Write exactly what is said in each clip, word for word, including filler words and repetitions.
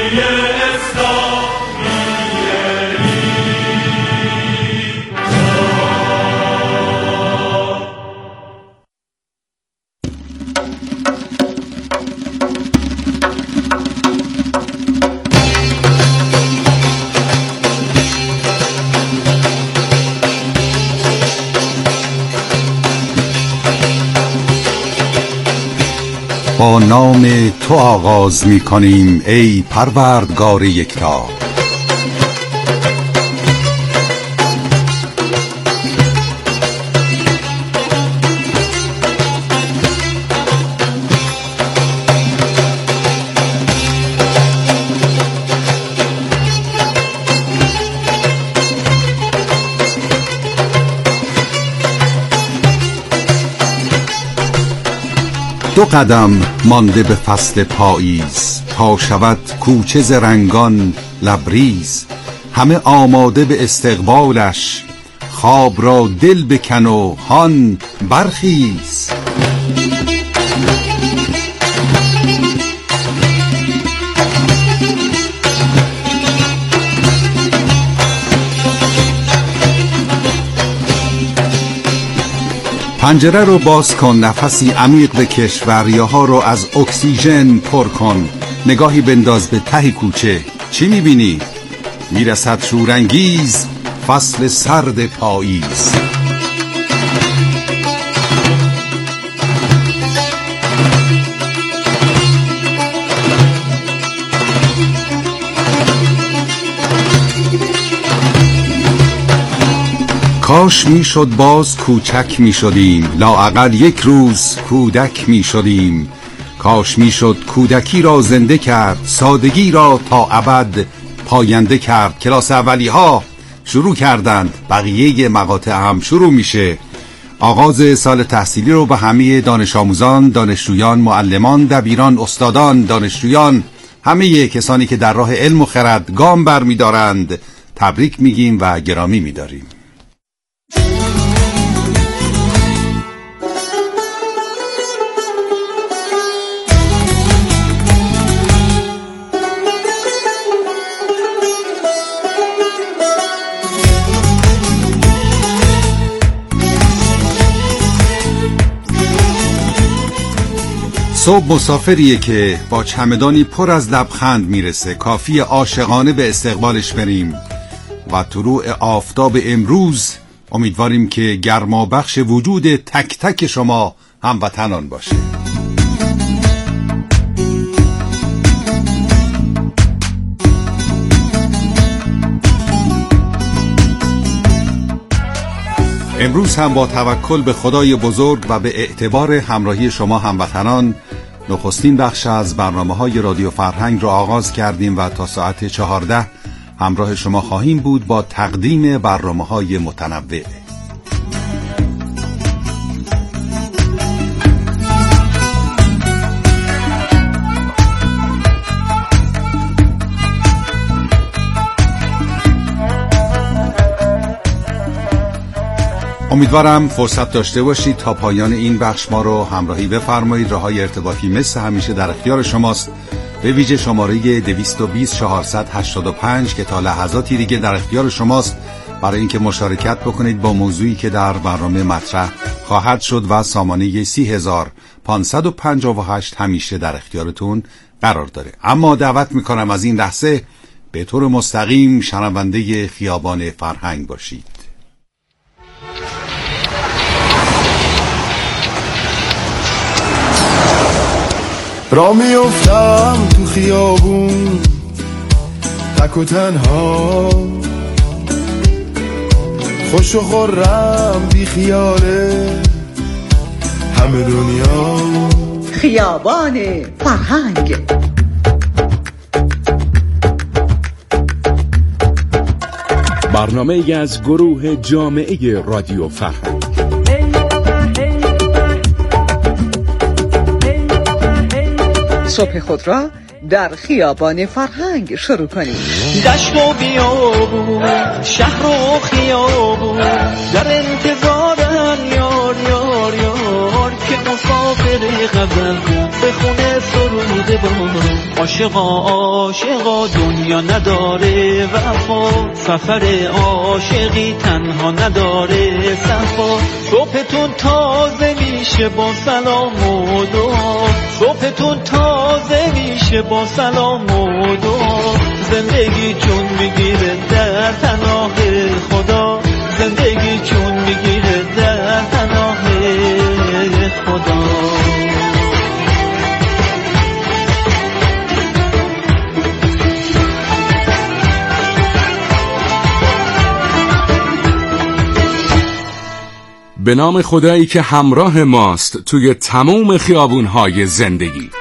با نام تو آغاز می کنیم ای پروردگار یکتا. دو قدم مانده به فصل پاییز، تا شود کوچه ز رنگان لبریز. همه آماده به استقبالش، خواب را دل بکن و هان برخیز. پنجره رو باز کن، نفسی عمیق بکش و ریه‌ها رو از اکسیژن پر کن. نگاهی بنداز به ته کوچه، چی میبینی؟ میرسد شورانگیز فصل سرد پاییز. کاش میشد باز کوچک میشدیم، لااقل یک روز کودک میشدیم. کاش میشد کودکی را زنده کرد، سادگی را تا ابد پاینده کرد. کلاس اولی ها شروع کردند، بقیه مقاطع هم شروع میشه. آغاز سال تحصیلی رو به همه دانش آموزان، دانشجویان، معلمان، دبیران، استادان، دانشجویان، همه کسانی که در راه علم و خرد گام بر میدارند تبریک میگیم و گرامی میداریم. صبح مسافریه که با چمدانی پر از لبخند میرسه. کافی عاشقانه به استقبالش بریم و طلوع آفتاب امروز امیدواریم که گرمابخش وجود تک تک شما هموطنان باشه. امروز هم با توکل به خدای بزرگ و به اعتبار همراهی شما هموطنان نخستین بخش از برنامه‌های رادیو فرهنگ را آغاز کردیم و تا ساعت چهارده همراه شما خواهیم بود با تقدیم برنامه‌های متنوع. امیدوارم فرصت داشته باشید تا پایان این بخش ما رو همراهی بفرمایید. راه‌های ارتباطی مثل همیشه در اختیار شماست، به ویژه شماره دویست و بیست چهارصد و هشتاد و پنج که تا لحظاتی دیگه در اختیار شماست برای اینکه مشارکت بکنید با موضوعی که در برنامه مطرح خواهد شد و سامانه سی هزار پانصد و پنجاه و هشت همیشه در اختیارتون قرار داره. اما دعوت میکنم از این لحظه به طور مستقیم شنونده خیابان فرهنگ باشید. را میافتم تو خیابون تک و تنها، خوش و خرم بی خیاله همه دنیا. خیابان فرهنگ، برنامه ای از گروه جامعه رادیو فرهنگ. صبح خود را در خیابان فرهنگ شروع کنید. دشت و بیابون، شهر و خیابون، در انتظارن یار یار یار که مسافر غزل کن به خونه سرود بارون. عاشقا عاشقا دنیا نداره وفا، سفر عاشقی تنها نداره صفا. صبحتون تازه میشه با سلام و دعا، صبحتون تازه میشه با سلام و دعا. زندگی چون میگیره در پناه خدا، زندگی چون میگیره در پناه خدا. به نام خدایی که همراه ماست توی تمام خیابون‌های زندگی.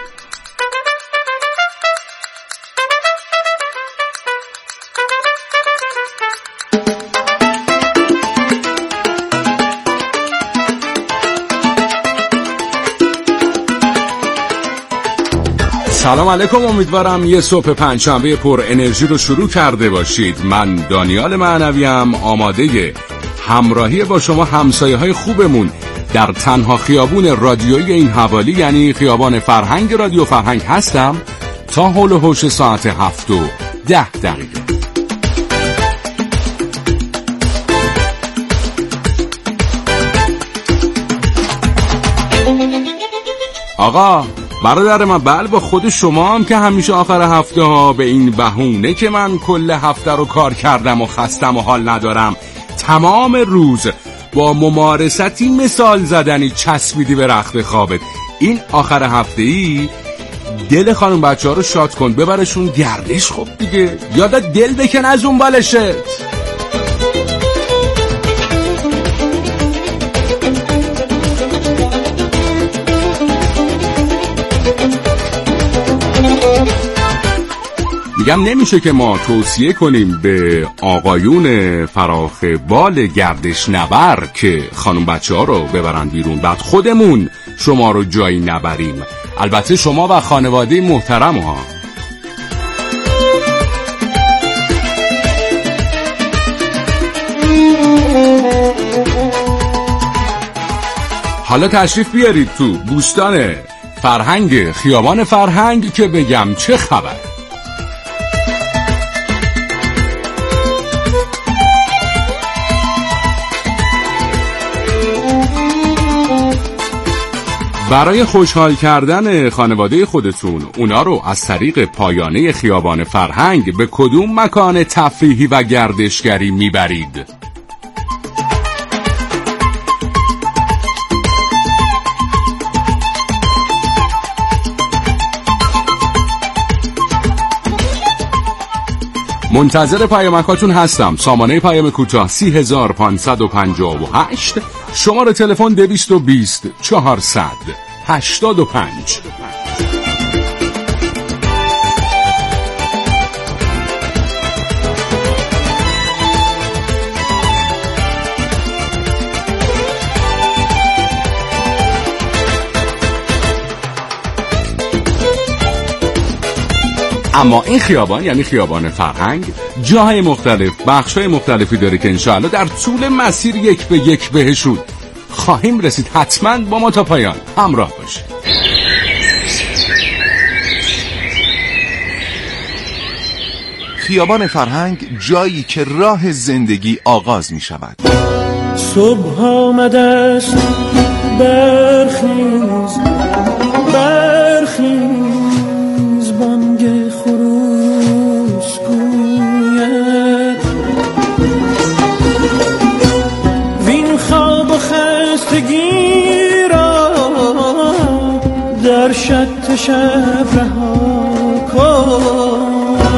سلام علیکم، امیدوارم یه صبح پنجشنبه پر انرژی رو شروع کرده باشید. من دانیال معنویم آماده همراهی با شما همسایه های خوبمون در تنها خیابون رادیویی این حوالی، یعنی خیابان فرهنگ رادیو فرهنگ هستم تا حول و حوش ساعت هفت و ده دقیقه. آقا برادر من، بله با خود شما هم که همیشه آخر هفته ها به این بهونه که من کل هفته رو کار کردم و خستم و حال ندارم تمام روز با ممارستی مثال زدنی چسبیدی به رخت خوابت. این آخر هفته ای دل خانم بچه ها رو شاد کن، ببرشون گردش. خب دیگه یادت دل بکن از اون بالشت. میگم نمیشه که ما توصیه کنیم به آقایون فراخ بال گردش نبر که خانم بچه ها رو ببرن بیرون، بعد خودمون شما رو جایی نبریم. البته شما و خانواده محترم ها. حالا تشریف بیارید تو بوستان فرهنگ، خیابان فرهنگ، که بگم چه خبر. برای خوشحال کردن خانواده خودتون اونا رو از طریق پایانه خیابان فرهنگ به کدوم مکان تفریحی و گردشگری میبرید؟ منتظر پیامکاتون هستم. سامانه پیام کوتاه سی هزار پانصد و پنجاه و هشت، شماره تلفن دویست و بیست چهارصد هشتاد و پنج. اما این خیابان، یعنی خیابان فرهنگ، جاهای مختلف، بخشای مختلفی داره که انشاءالله در طول مسیر یک به یک بهشون خواهیم رسید. حتما با ما تا پایان همراه باشید. خیابان فرهنگ، جایی که راه زندگی آغاز می شود. صبح آمده است، برخیز برخیز، بانگ خروس گوید وین خواب و خستگی را در شط شب رها کن.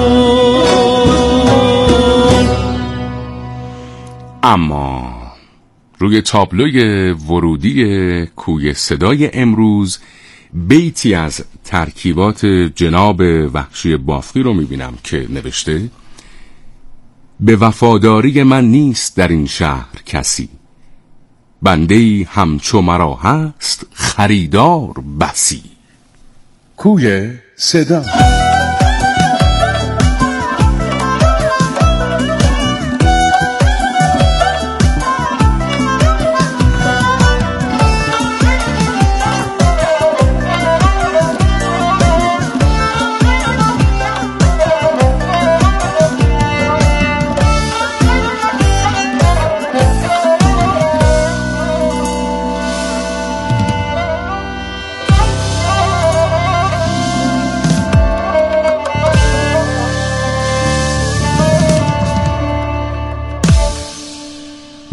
اما روی تابلوی ورودی کوی صدای امروز بیتی از ترکیبات جناب وحشی بافقی رو میبینم که نوشته: به وفاداری من نیست در این شهر کسی، بنده‌ای همچو مرا هست خریدار بسی. کوی صدا.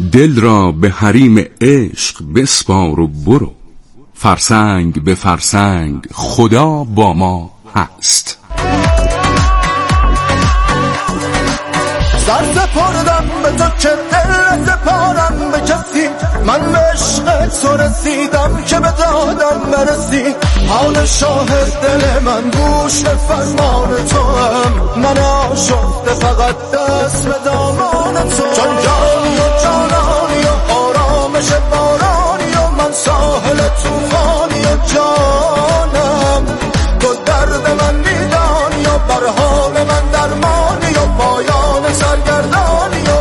دل را به حریم عشق بسپار و برو، فرسنگ به فرسنگ خدا با ما هست. سر سپردم به تو که دل سپارم به کسی، من به عشق تو رسیدم که به دادم برسی. حال شاهد دل من گوش به فرمان تو هم، من آشفته فقط دست به دامان تو. چون جانی و جانانی و آرامش بارانی و من ساحل توفانی و جانم، تو درد من میدانی و بر حال من درمانی و پایان سرگردانی و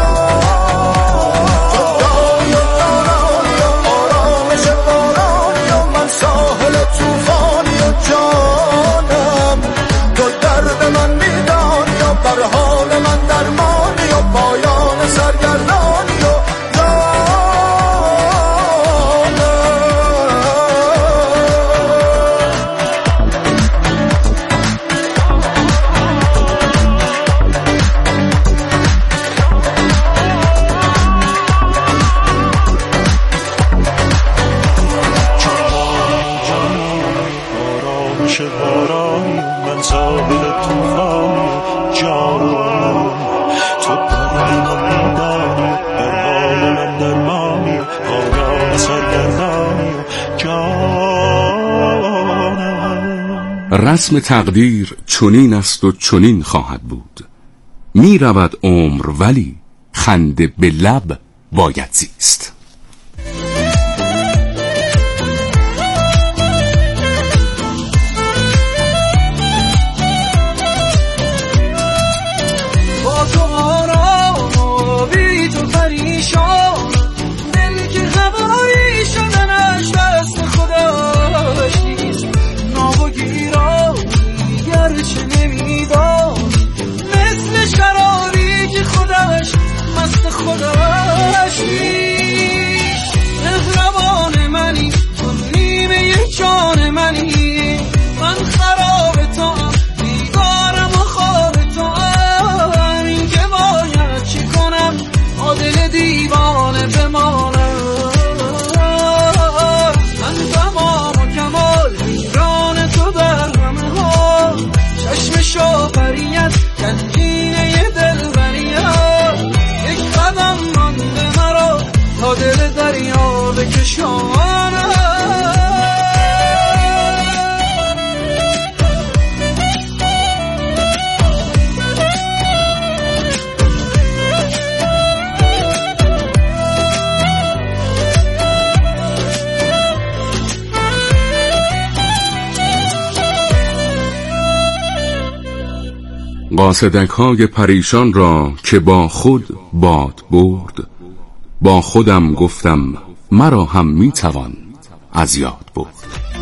جانی و جانانی و آرامش بارانی و من ساحل توفانی و جانم، تو درد من میدانی و بر حال من درمانی و پایان سرگردانی و رسم تقدیر چنین است و چنین خواهد بود، می رود عمر ولی خنده به لب باید زیست. با تو آرام و بی تو پریشان، دل که هوایی شدنش دست خداش نیست. ناب و گیرانی گرچه نمیدان، مثل شرابی که خودش مست خودش نیست. مهربان منی تو نیمه جان منی، من خراب تو هم بیگارم و خواب تو هم. این که باید چی کنم با دل دیوانه بمانم، من تمام و کمال ویران تو در همه ها. چشم شوقریت گنجینه دل بریت، یک قدم مانده مرا تا دل دریا بکشانم. قاصدک های پریشان را که با خود باد برد، با خودم گفتم مرا هم میتوان از یاد برد.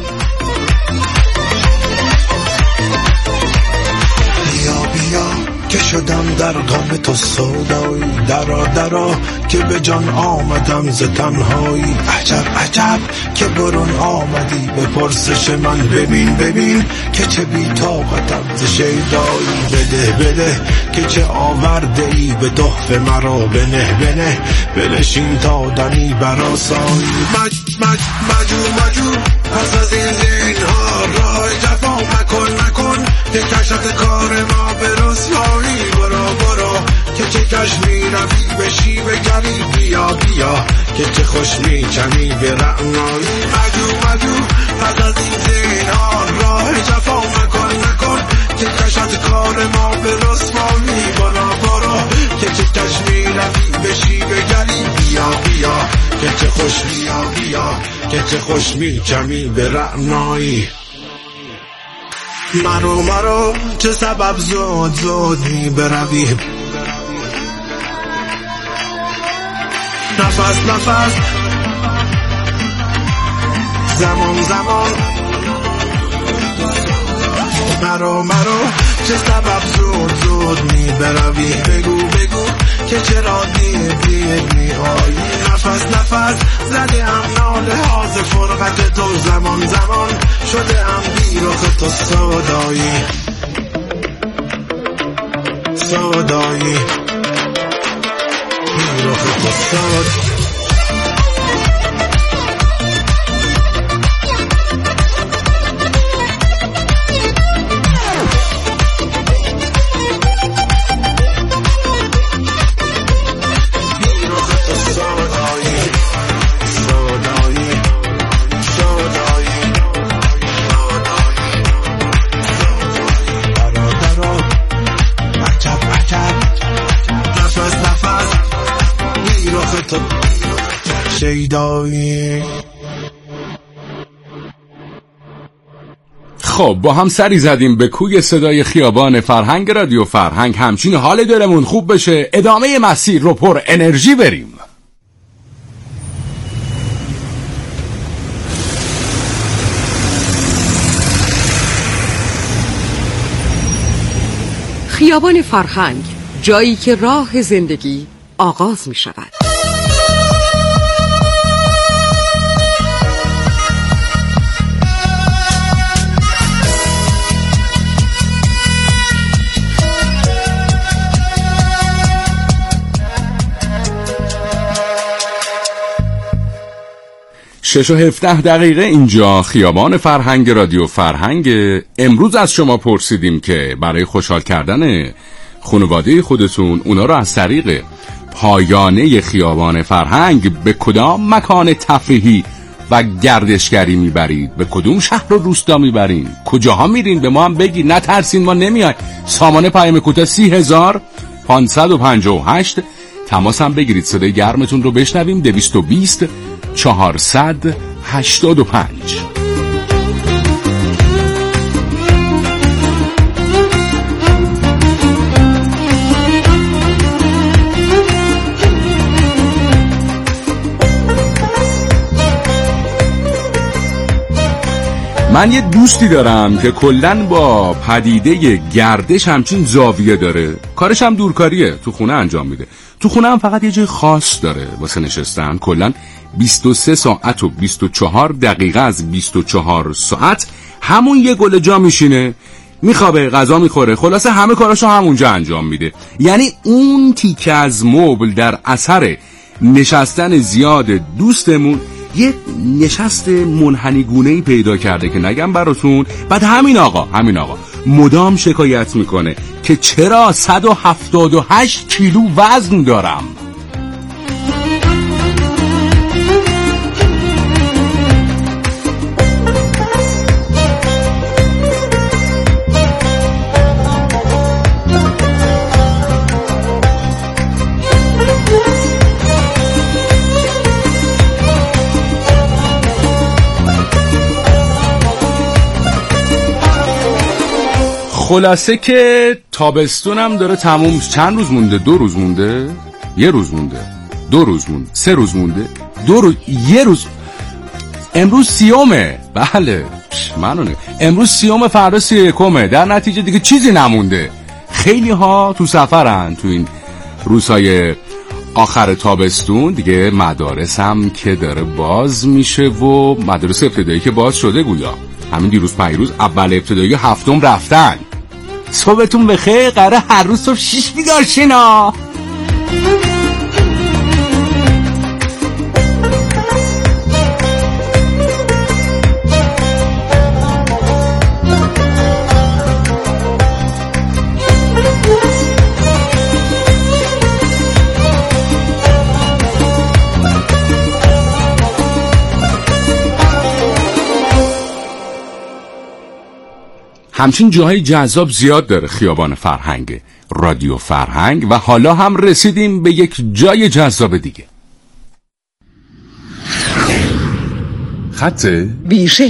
بیا بیا که شدم در غم تو سودایی، درا درا که به جان آمدم ز تنهایی. عجب عجب که برون آمدی به پرسش من، ببین ببین که چه بی طاقتم ز شیدایی. بده بده که چه آورده ای به تحفه مرا، بنه بنه بنشین تا دمی برآسایی. مج مج مجو مجو پس از این زینها راه جفا مکن مکن، که کشت کار ما به رسوایی. برو برو که چه کش می روی به شیوه گری، بیا بیا که چه خوش می چمی به رعنایی. مجو مجو پس از این زینها راه جفا مکن مکن، که کشت کار ما به رسوایی. برو برو که چه کش می روی به شیوه گری، بیا بیا که چه خوش بیا بیا که چه خوش می چمی به رعنایی. مرو مرو چه سبب زود زود می بروی، نفس نفس زمان زمان. مرو مرو چه سبب زود زود می بروی، بگو بگو که چرا دیر دیر می آیی. نفس نفس زده ام ناله ها ز فرقت تو، زمان زمان شده ام بی رخ تو سودایی سودایی. بیراه استاد شیدایی. خب با هم سری زدیم به کوی صدای خیابان فرهنگ رادیو فرهنگ. همچین حال دلمون خوب بشه ادامه مسیر رو پر انرژی بریم. خیابان فرهنگ، جایی که راه زندگی آغاز می شود. شش و هفده دقیقه اینجا خیابان فرهنگ رادیو فرهنگ. امروز از شما پرسیدیم که برای خوشحال کردن خانواده خودتون اونا رو از طریق پایانه خیابان فرهنگ به کدام مکان تفریحی و گردشگری میبرید؟ به کدوم شهر و روستا میبرین؟ کجاها میرین؟ به ما هم بگید، نترسین، ما نمیایم. سامانه پیام کوتاه سی هزار پانصد و پنجاه و هشت. تماس هم بگیرید، صدای گرمتون رو بشنویم. دویست و بیست چهارصد هشتاد و پنج. من یه دوستی دارم که کلن با پدیده گردش همچین زاویه داره. کارش هم دورکاریه، تو خونه انجام میده. تو خونه هم فقط یه جای خاص داره واسه نشستن. کلن بیست و سه ساعت و بیست و چهار دقیقه از بیست و چهار ساعت همون یه گل جا میشینه، میخوابه، غذا میخوره، خلاصه همه کاراشو همونجا انجام میده. یعنی اون تیکه از مبل در اثر نشستن زیاد دوستمون یه نشست منحنیگونه‌ای پیدا کرده که نگم براتون. بعد همین آقا همین آقا مدام شکایت میکنه که چرا صد و هفتاد و هشت کیلو وزن دارم. خلاصه که تابستونم داره تموم. چند روز مونده؟ دو روز مونده، یه روز مونده، دو روز مونده، سه روز مونده، دو روز، یه روز. امروز سیومه. بله منونه. امروز سیوم، فردا سی یکمه. در نتیجه دیگه چیزی نمونده. خیلی ها تو سفرن تو این روزهای آخر تابستون. دیگه مدارس هم که داره باز میشه و مدارس ابتدایی که باز شده، گویا همین دیروز پیروز اول ابتدایی هفتم رفتن. صبحتون بخیر. قراره هر روز صبح شیش بیدار شینا. همچین جاهای جذاب زیاد داره خیابان فرهنگ رادیو فرهنگ. و حالا هم رسیدیم به یک جای جذاب دیگه. خط ویژه.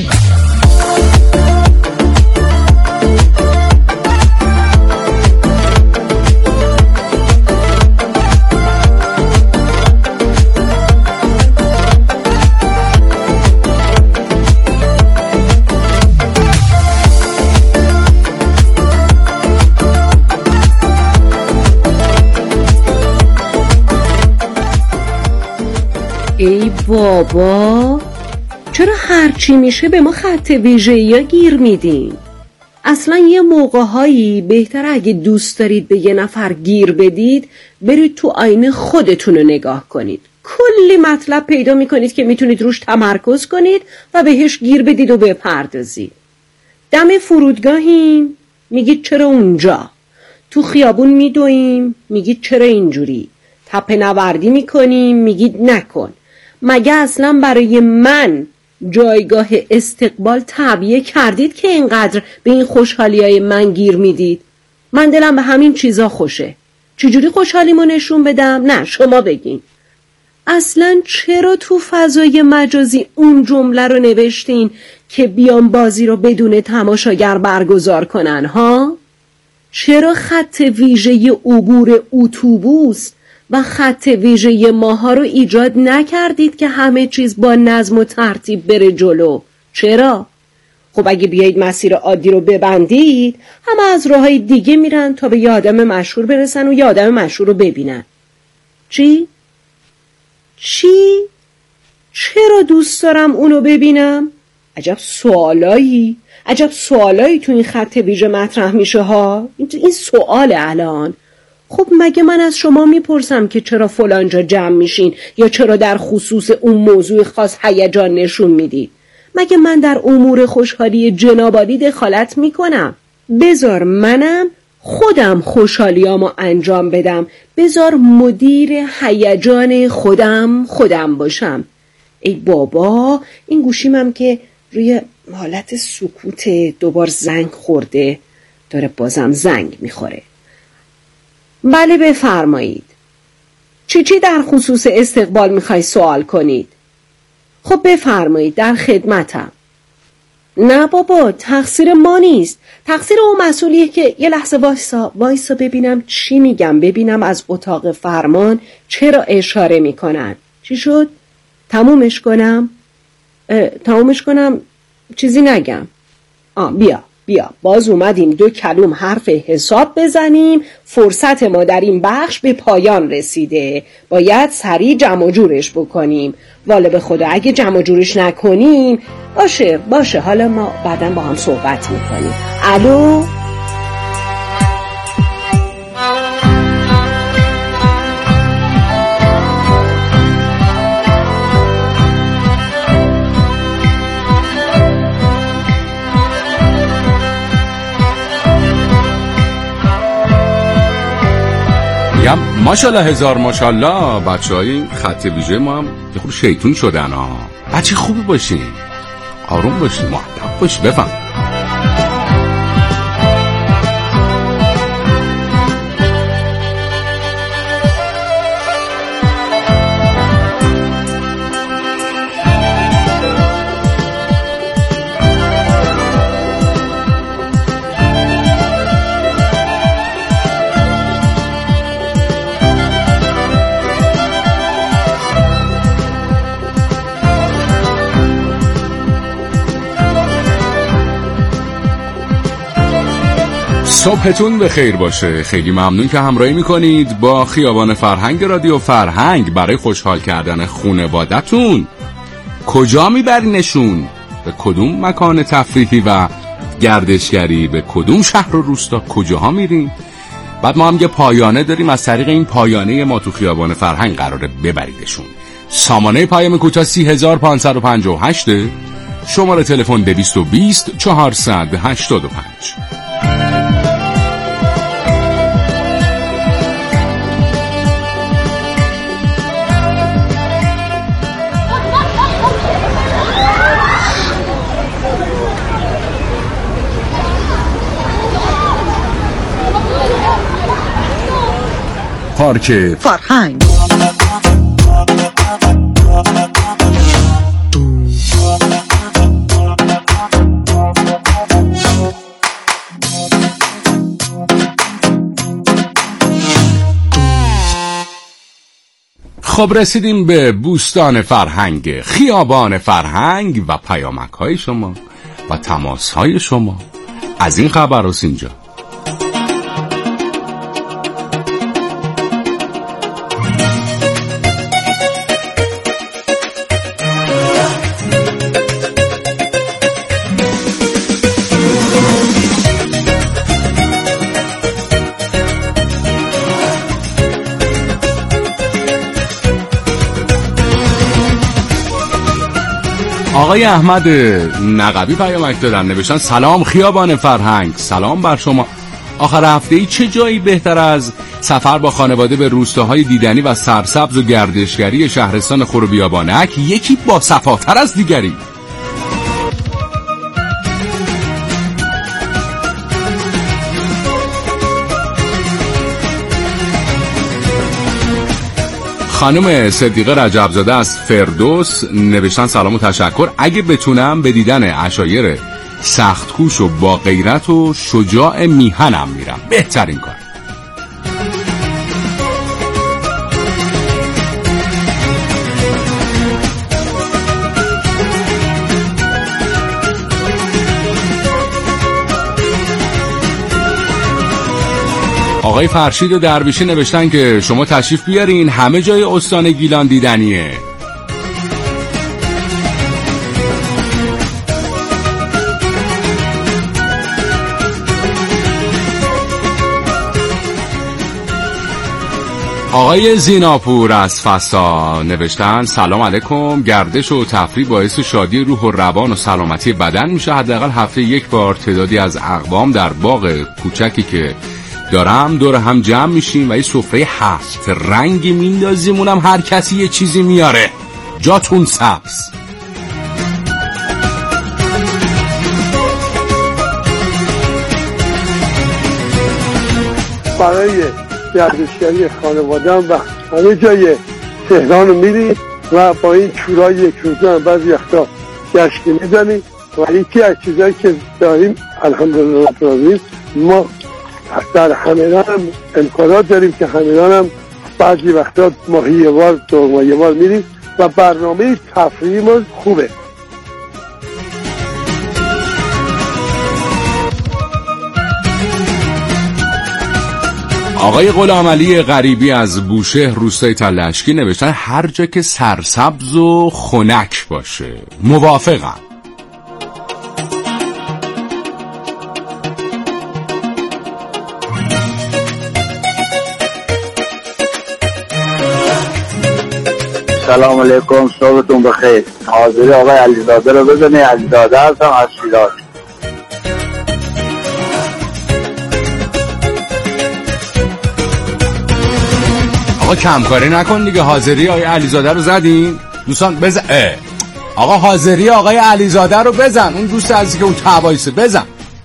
ای بابا، چرا هرچی میشه به ما خط ویژه‌ای گیر میدین؟ اصلا یه موقع‌هایی بهتر اگه دوست دارید به یه نفر گیر بدید برید تو آینه خودتون رو نگاه کنید. کلی مطلب پیدا میکنید که میتونید روش تمرکز کنید و بهش گیر بدید و بپردازید. دم فرودگاهیم میگید چرا اونجا؟ تو خیابون میدویم میگید چرا اینجوری؟ تپه نوردی میکنیم میگید نکن. مگه اصلا برای من جایگاه استقبال تعبیه کردید که اینقدر به این خوشحالیای من گیر میدید؟ من دلم به همین چیزا خوشه. چجوری خوشحالیمو نشون بدم؟ نه شما بگین. اصلا چرا تو فضای مجازی اون جمله رو نوشتین که بیان بازی رو بدون تماشاگر برگزار کنن ها؟ چرا خط ویژه عبور اتوبوس و خط ویژه ماها رو ایجاد نکردید که همه چیز با نظم و ترتیب بره جلو؟ چرا؟ خب اگه بیایید مسیر عادی رو ببندید همه از راههای دیگه میرن تا به یه آدم مشهور برسن و یه آدم مشهور رو ببینن. چی؟ چی؟ چرا دوست دارم اونو ببینم؟ عجب سوالایی عجب سوالایی تو این خط ویژه مطرح میشه ها. این سوال الان. خب مگه من از شما میپرسم که چرا فلانجا جمع میشین یا چرا در خصوص اون موضوع خاص هیجان نشون میدید؟ مگه من در امور خوشحالی جنابالی دخالت میکنم؟ بذار منم خودم خوشحالیامو انجام بدم. بذار مدیر هیجان خودم خودم باشم. ای بابا این گوشیمم که روی حالت سکوت دوبار زنگ خورده داره بازم زنگ میخوره. بله بفرمایید. چی چی در خصوص استقبال میخوای سوال کنید؟ خب بفرمایید در خدمتم. نه بابا تقصیر ما نیست. تقصیر اون مسئولیه که یه لحظه وایسا وایسا ببینم چی میگم، ببینم از اتاق فرمان چرا اشاره میکنن. چی شد؟ تمومش کنم؟ تمومش کنم چیزی نگم. آه بیا بیا باز اومدیم دو کلوم حرف حساب بزنیم. فرصت ما در این بخش به پایان رسیده. باید سریع جمع و جورش بکنیم. والا به خدا اگه جمع و جورش نکنیم باشه باشه حالا ما بعداً با هم صحبت میکنیم. الو ماشاءالله هزار ماشاءالله. بچه های خط ویژه ما هم یه خود شیطون شدن ها. بچه خوبی باشین، آروم باشین، مؤدب باشین. بفهم صبحتون به خیر باشه. خیلی ممنون که همراهی میکنید با خیابان فرهنگ رادیو فرهنگ برای خوشحال کردن خانواده‌تون. کجا میبرینشون؟ به کدوم مکان تفریحی و گردشگری؟ به کدوم شهر و روستا؟ کجاها میرین؟ بعد ما هم یه پایانه داریم، از طریق این پایانه ما تو خیابان فرهنگ قراره ببریدشون. سامانه پیام کوتاه سی هزار پانصد و پنجاه و هشت، شماره تلفن دویست و بیست چهارصد هشتاد و پنج. پارک فرهنگ. خب رسیدیم به بوستان فرهنگ، خیابان فرهنگ و پیامک های شما و تماس های شما. از این خبر است اینجا. آقای احمد نقبی پیامک دادن، نوشتن سلام خیابان فرهنگ، سلام بر شما. آخر هفته‌ای چه جایی بهتر از سفر با خانواده به روستاهای دیدنی و سرسبز و گردشگری شهرستان خوربیابانک، یکی با صفاتر از دیگری. خانم صدیقه رجبزاده از فردوس نوشتن سلام و تشکر، اگه بتونم به دیدن عشایر سختکوش و با غیرت و شجاع میهنم میرم، بهترین کار. آقای فرشید درویشی نوشتن که شما تشریف بیارین، همه جای استان گیلان دیدنیه. آقای زیناپور از فسا نوشتن سلام علیکم، گردش و تفریح باعث شادی روح و روان و سلامتی بدن میشه. حداقل هفته یک بار تعدادی از اقوام در باغ کوچکی که دارم دور هم جمع میشیم و یه سفره هفت رنگی میندازیم، اونم هر کسی یه چیزی میاره، جاتون سبز. برای گردشگری خانواده‌ام و همه جای تهران رو میریم و با این چورای یک روزه هم بعضی وقتا گشتی میزنیم و یکی از چیزایی که داریم الحمدلله رب العالمین ما در همیران هم امکانات داریم که همیران هم بعضی وقتا ماهی یه بار دو ماه یه بار میریم و برنامه تفریحمون خوبه. آقای غلامعلی غریبی از بوشهر روستای تلشکی نوشتن هر جا که سرسبز و خنک باشه. موافقم. سلام علیکم، صبحتون بخیر. حاضری آقای علیزاده رو بزنی، علیزاده هستم از شیراز. آقا کمکاری نکن دیگه، حاضری آقای علیزاده رو زدین؟ دوستان بزن. اه. آقا حاضری آقای علیزاده رو بزن، اون دوست عزیزی که اون توایسه بزن.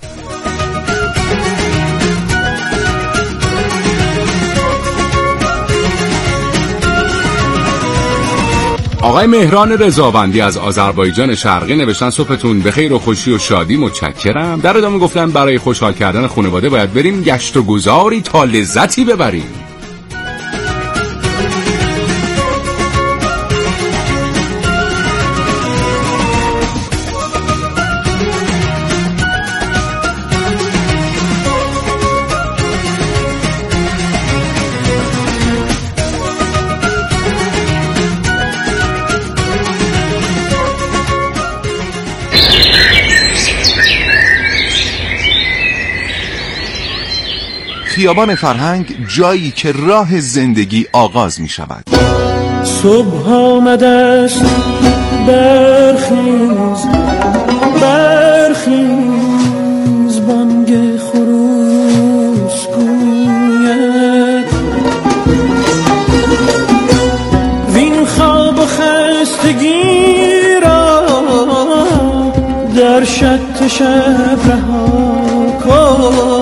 آقای مهران رضاوندی از آذربایجان شرقی نوشتن صبحتون بخیر و خوشی و شادی، متشکرم. در ادامه گفتن برای خوشحال کردن خانواده باید بریم گشت و گذاری تا لذتی ببریم. خیابان فرهنگ، جایی که راه زندگی آغاز می شود. صبح آمده است، برخیز برخیز، بانگ خروس گوید وین خواب و خستگی را در شط شب رها کن.